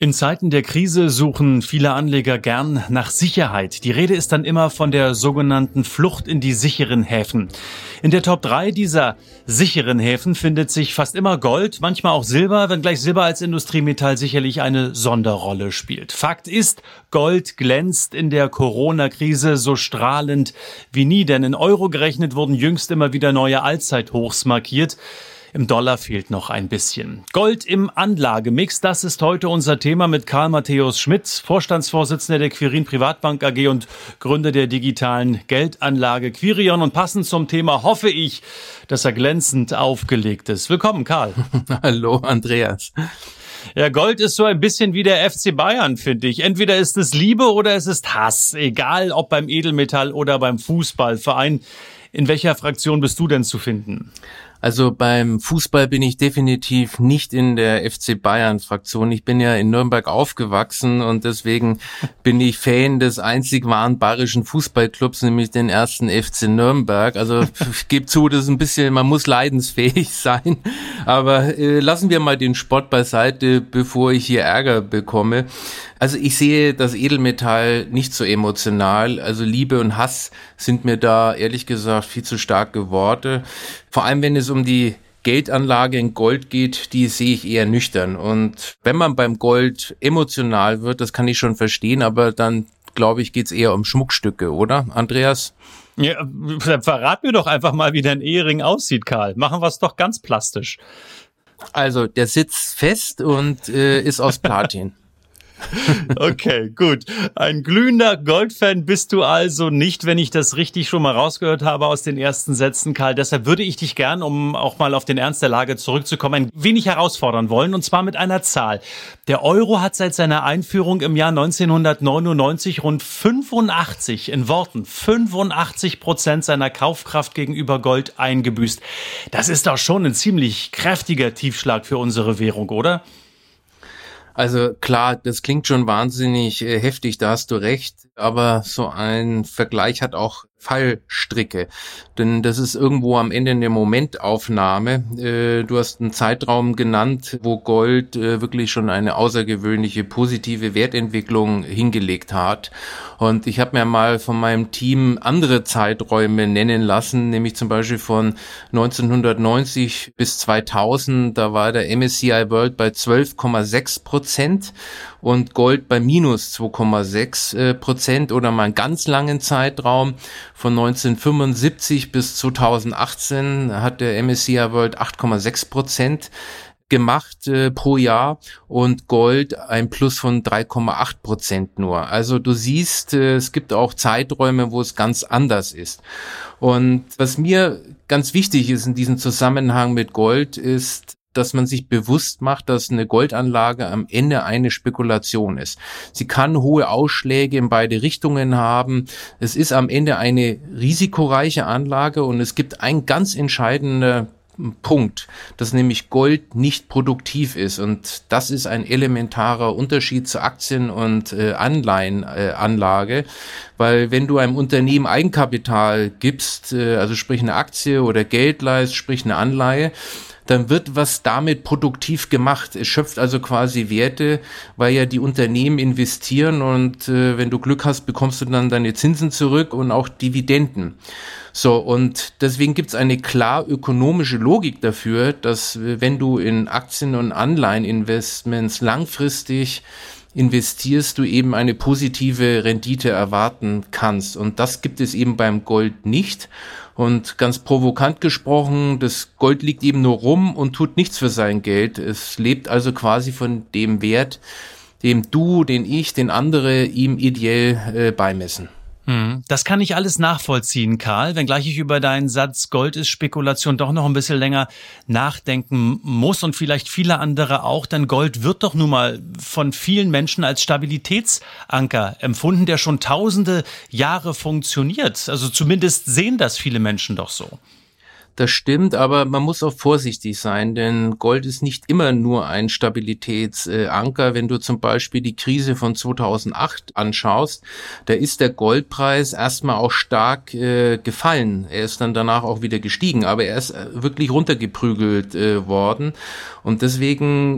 In Zeiten der Krise suchen viele Anleger gern nach Sicherheit. Die Rede ist dann immer von der sogenannten Flucht in die sicheren Häfen. In der Top 3 dieser sicheren Häfen findet sich fast immer Gold, manchmal auch Silber, wenngleich Silber als Industriemetall sicherlich eine Sonderrolle spielt. Fakt ist, Gold glänzt in der Corona-Krise so strahlend wie nie, denn in Euro gerechnet wurden jüngst immer wieder neue Allzeithochs markiert. Im Dollar fehlt noch ein bisschen. Gold im Anlagemix, das ist heute unser Thema mit Karl Matthäus Schmidt, Vorstandsvorsitzender der Quirin Privatbank AG und Gründer der digitalen Geldanlage Quirion. Und passend zum Thema hoffe ich, dass er glänzend aufgelegt ist. Willkommen, Karl. Hallo, Andreas. Ja, Gold ist so ein bisschen wie der FC Bayern, finde ich. Entweder ist es Liebe oder es ist Hass. Egal, ob beim Edelmetall oder beim Fußballverein. In welcher Fraktion bist du denn zu finden? Also beim Fußball bin ich definitiv nicht in der FC Bayern-Fraktion. Ich bin ja in Nürnberg aufgewachsen und deswegen bin ich Fan des einzig wahren bayerischen Fußballclubs, nämlich den ersten FC Nürnberg. Also ich gebe zu, das ist ein bisschen, man muss leidensfähig sein. Aber lassen wir mal den Sport beiseite, bevor ich hier Ärger bekomme. Also ich sehe das Edelmetall nicht so emotional. Also Liebe und Hass sind mir da ehrlich gesagt viel zu starke Worte. Vor allem, wenn es um die Geldanlage in Gold geht, die sehe ich eher nüchtern. Und wenn man beim Gold emotional wird, das kann ich schon verstehen, aber dann, glaube ich, geht es eher um Schmuckstücke, oder, Andreas? Ja, verrat mir doch einfach mal, wie dein Ehering aussieht, Karl. Machen wir es doch ganz plastisch. Also, der sitzt fest und ist aus Platin. Okay, gut. Ein glühender Goldfan bist du also nicht, wenn ich das richtig schon mal rausgehört habe aus den ersten Sätzen, Karl. Deshalb würde ich dich gern, um auch mal auf den Ernst der Lage zurückzukommen, ein wenig herausfordern wollen, und zwar mit einer Zahl. Der Euro hat seit seiner Einführung im Jahr 1999 rund 85% seiner Kaufkraft gegenüber Gold eingebüßt. Das ist doch schon ein ziemlich kräftiger Tiefschlag für unsere Währung, oder? Also klar, das klingt schon wahnsinnig heftig, da hast du recht, aber so ein Vergleich hat auch Fallstricke, denn das ist irgendwo am Ende eine Momentaufnahme. Du hast einen Zeitraum genannt, wo Gold wirklich schon eine außergewöhnliche positive Wertentwicklung hingelegt hat. Und ich habe mir mal von meinem Team andere Zeiträume nennen lassen, nämlich zum Beispiel von 1990 bis 2000, da war der MSCI World bei 12,6% und Gold bei minus 2,6%, oder mal einen ganz langen Zeitraum von 1975 bis 2018 hat der MSCI World 8,6% gemacht pro Jahr und Gold ein Plus von 3,8% nur. Also du siehst, es gibt auch Zeiträume, wo es ganz anders ist. Und was mir ganz wichtig ist in diesem Zusammenhang mit Gold ist, dass man sich bewusst macht, dass eine Goldanlage am Ende eine Spekulation ist. Sie kann hohe Ausschläge in beide Richtungen haben. Es ist am Ende eine risikoreiche Anlage und es gibt einen ganz entscheidenden Punkt, dass nämlich Gold nicht produktiv ist, und das ist ein elementarer Unterschied zu Aktien- und Anleihenanlage, weil wenn du einem Unternehmen Eigenkapital gibst, also sprich eine Aktie oder Geld leist, sprich eine Anleihe, dann wird was damit produktiv gemacht. Es schöpft also quasi Werte, weil ja die Unternehmen investieren und wenn du Glück hast, bekommst du dann deine Zinsen zurück und auch Dividenden. So, und deswegen gibt's eine klar ökonomische Logik dafür, dass wenn du in Aktien- und Anleiheninvestments langfristig investierst, du eben eine positive Rendite erwarten kannst. Und das gibt es eben beim Gold nicht. Und ganz provokant gesprochen, das Gold liegt eben nur rum und tut nichts für sein Geld. Es lebt also quasi von dem Wert, dem du, den ich, den andere ihm ideell beimessen. Das kann ich alles nachvollziehen, Karl, wenngleich ich über deinen Satz Gold ist Spekulation doch noch ein bisschen länger nachdenken muss und vielleicht viele andere auch, denn Gold wird doch nun mal von vielen Menschen als Stabilitätsanker empfunden, der schon tausende Jahre funktioniert. Also zumindest sehen das viele Menschen doch so. Das stimmt, aber man muss auch vorsichtig sein, denn Gold ist nicht immer nur ein Stabilitätsanker. Wenn du zum Beispiel die Krise von 2008 anschaust, da ist der Goldpreis erstmal auch stark gefallen. Er ist dann danach auch wieder gestiegen, aber er ist wirklich runtergeprügelt worden. Und deswegen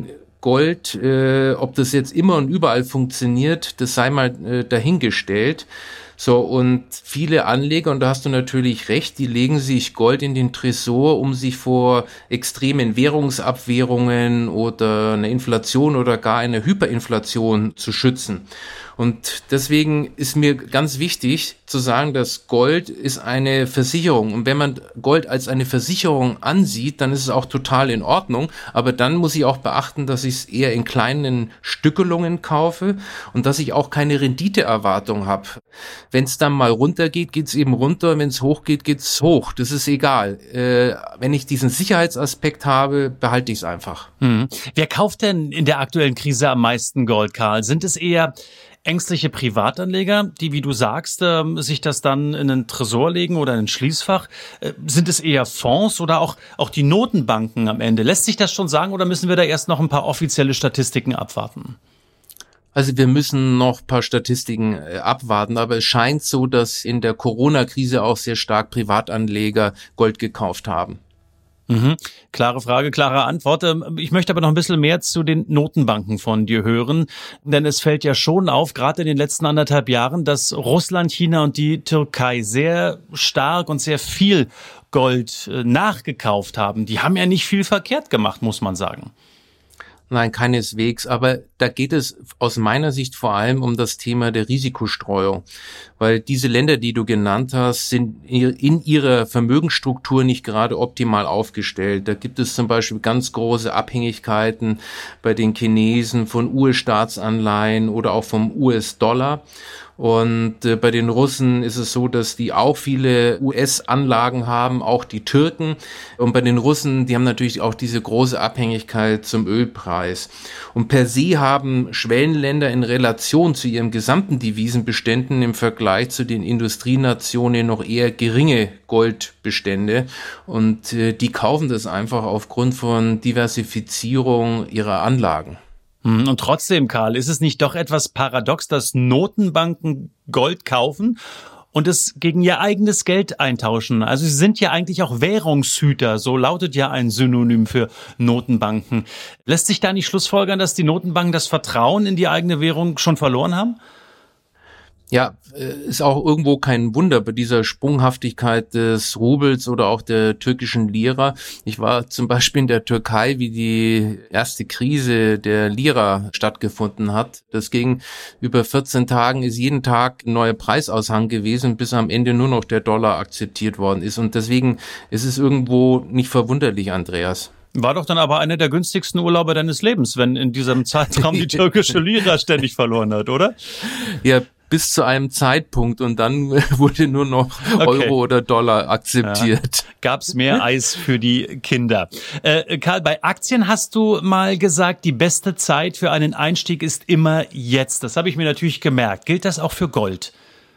Gold, ob das jetzt immer und überall funktioniert, das sei mal dahingestellt. So, und viele Anleger, und da hast du natürlich recht, die legen sich Gold in den Tresor, um sich vor extremen Währungsabwehrungen oder einer Inflation oder gar einer Hyperinflation zu schützen. Und deswegen ist mir ganz wichtig zu sagen, dass Gold ist eine Versicherung. Und wenn man Gold als eine Versicherung ansieht, dann ist es auch total in Ordnung. Aber dann muss ich auch beachten, dass ich es eher in kleinen Stückelungen kaufe und dass ich auch keine Renditeerwartung habe. Wenn es dann mal runtergeht, geht es eben runter. Wenn es hochgeht, geht es hoch. Das ist egal. Wenn ich diesen Sicherheitsaspekt habe, behalte ich es einfach. Wer kauft denn in der aktuellen Krise am meisten Gold, Karl? Sind es eher ängstliche Privatanleger, die, wie du sagst, sich das dann in einen Tresor legen oder in ein Schließfach? Sind es eher Fonds oder auch die Notenbanken am Ende? Lässt sich das schon sagen oder müssen wir da erst noch ein paar offizielle Statistiken abwarten? Also wir müssen noch ein paar Statistiken abwarten, aber es scheint so, dass in der Corona-Krise auch sehr stark Privatanleger Gold gekauft haben. Klare Frage, klare Antwort. Ich möchte aber noch ein bisschen mehr zu den Notenbanken von dir hören, denn es fällt ja schon auf, gerade in den letzten 1,5 Jahren, dass Russland, China und die Türkei sehr stark und sehr viel Gold nachgekauft haben. Die haben ja nicht viel verkehrt gemacht, muss man sagen. Nein, keineswegs. Aber da geht es aus meiner Sicht vor allem um das Thema der Risikostreuung. Weil diese Länder, die du genannt hast, sind in ihrer Vermögensstruktur nicht gerade optimal aufgestellt. Da gibt es zum Beispiel ganz große Abhängigkeiten bei den Chinesen von US-Staatsanleihen oder auch vom US-Dollar. Und bei den Russen ist es so, dass die auch viele US-Anlagen haben, auch die Türken. Und bei den Russen, die haben natürlich auch diese große Abhängigkeit zum Ölpreis. Und per se haben Schwellenländer in Relation zu ihren gesamten Devisenbeständen im Vergleich zu den Industrienationen noch eher geringe Goldbestände. Und die kaufen das einfach aufgrund von Diversifizierung ihrer Anlagen. Und trotzdem, Karl, ist es nicht doch etwas paradox, dass Notenbanken Gold kaufen und es gegen ihr eigenes Geld eintauschen? Also sie sind ja eigentlich auch Währungshüter, so lautet ja ein Synonym für Notenbanken. Lässt sich da nicht schlussfolgern, dass die Notenbanken das Vertrauen in die eigene Währung schon verloren haben? Ja, ist auch irgendwo kein Wunder bei dieser Sprunghaftigkeit des Rubels oder auch der türkischen Lira. Ich war zum Beispiel in der Türkei, wie die erste Krise der Lira stattgefunden hat. Das ging über 14 Tagen, ist jeden Tag ein neuer Preisaushang gewesen, bis am Ende nur noch der Dollar akzeptiert worden ist. Und deswegen ist es irgendwo nicht verwunderlich, Andreas. War doch dann aber einer der günstigsten Urlauber deines Lebens, wenn in diesem Zeitraum die türkische Lira ständig verloren hat, oder? Ja, bis zu einem Zeitpunkt und dann wurde nur noch Euro oder Dollar akzeptiert. Ja, gab's mehr Eis für die Kinder. Karl, bei Aktien hast du mal gesagt, die beste Zeit für einen Einstieg ist immer jetzt. Das habe ich mir natürlich gemerkt. Gilt das auch für Gold?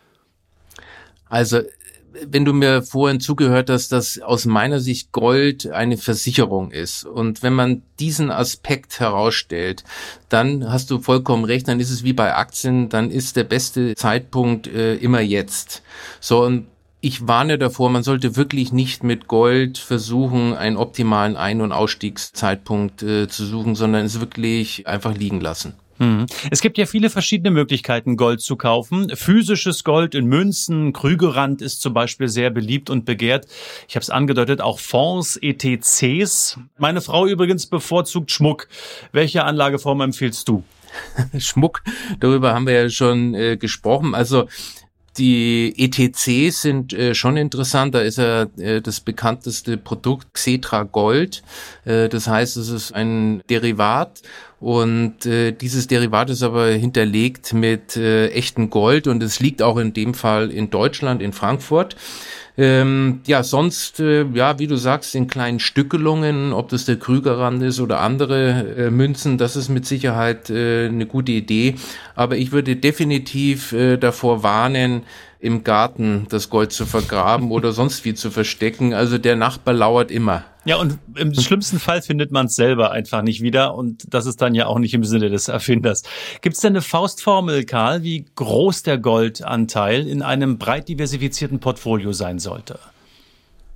Also wenn du mir vorhin zugehört hast, dass aus meiner Sicht Gold eine Versicherung ist. Und wenn man diesen Aspekt herausstellt, dann hast du vollkommen recht, dann ist es wie bei Aktien, dann ist der beste Zeitpunkt immer jetzt. So, und ich warne davor, man sollte wirklich nicht mit Gold versuchen, einen optimalen Ein- und Ausstiegszeitpunkt zu suchen, sondern es wirklich einfach liegen lassen. Es gibt ja viele verschiedene Möglichkeiten, Gold zu kaufen. Physisches Gold in Münzen, Krügerrand ist zum Beispiel sehr beliebt und begehrt. Ich habe es angedeutet, auch Fonds, ETCs. Meine Frau übrigens bevorzugt Schmuck. Welche Anlageform empfiehlst du? Schmuck, darüber haben wir ja schon gesprochen. Also die ETCs sind schon interessant. Da ist ja das bekannteste Produkt Xetra Gold. Das heißt, es ist ein Derivat. Und dieses Derivat ist aber hinterlegt mit echtem Gold und es liegt auch in dem Fall in Deutschland, in Frankfurt. Sonst, wie du sagst, in kleinen Stückelungen, ob das der Krügerrand ist oder andere Münzen, das ist mit Sicherheit eine gute Idee. Aber ich würde definitiv davor warnen, im Garten das Gold zu vergraben oder sonst wie zu verstecken. Also der Nachbar lauert immer. Ja, und im schlimmsten Fall findet man es selber einfach nicht wieder und das ist dann ja auch nicht im Sinne des Erfinders. Gibt es denn eine Faustformel, Karl, wie groß der Goldanteil in einem breit diversifizierten Portfolio sein sollte?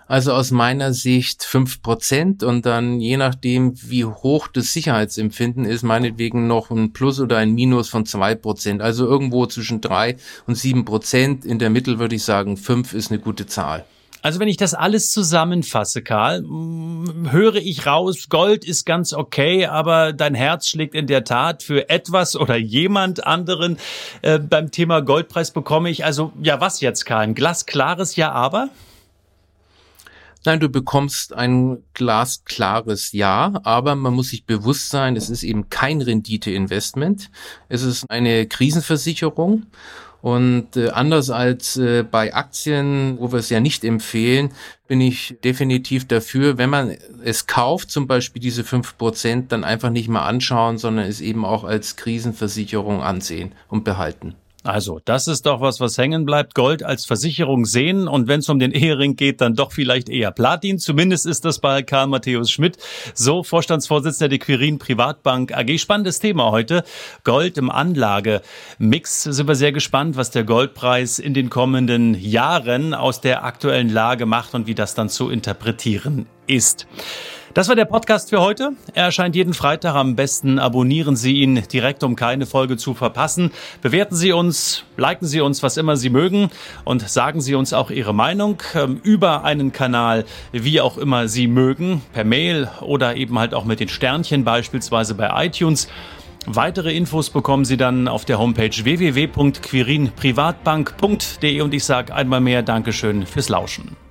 Also aus meiner Sicht 5% und dann je nachdem, wie hoch das Sicherheitsempfinden ist, meinetwegen noch ein Plus oder ein Minus von 2%. Also irgendwo zwischen 3 und 7%. In der Mitte würde ich sagen, 5 ist eine gute Zahl. Also wenn ich das alles zusammenfasse, Karl, höre ich raus, Gold ist ganz okay, aber dein Herz schlägt in der Tat für etwas oder jemand anderen. Beim Thema Goldpreis bekomme ich also, ja was jetzt, Karl, ein glasklares Ja, aber? Nein, du bekommst ein glasklares Ja, aber man muss sich bewusst sein, es ist eben kein Renditeinvestment. Es ist eine Krisenversicherung. Und anders als bei Aktien, wo wir es ja nicht empfehlen, bin ich definitiv dafür, wenn man es kauft, zum Beispiel diese 5%, dann einfach nicht mal anschauen, sondern es eben auch als Krisenversicherung ansehen und behalten. Also, das ist doch was hängen bleibt. Gold als Versicherung sehen und wenn es um den Ehering geht, dann doch vielleicht eher Platin. Zumindest ist das bei Karl Matthäus Schmidt, so Vorstandsvorsitzender der Quirin Privatbank AG. Spannendes Thema heute. Gold im Anlagemix. Sind wir sehr gespannt, was der Goldpreis in den kommenden Jahren aus der aktuellen Lage macht und wie das dann zu interpretieren ist. Das war der Podcast für heute. Er erscheint jeden Freitag. Am besten abonnieren Sie ihn direkt, um keine Folge zu verpassen. Bewerten Sie uns, liken Sie uns, was immer Sie mögen und sagen Sie uns auch Ihre Meinung über einen Kanal, wie auch immer Sie mögen, per Mail oder eben halt auch mit den Sternchen, beispielsweise bei iTunes. Weitere Infos bekommen Sie dann auf der Homepage www.quirinprivatbank.de und ich sage einmal mehr Dankeschön fürs Lauschen.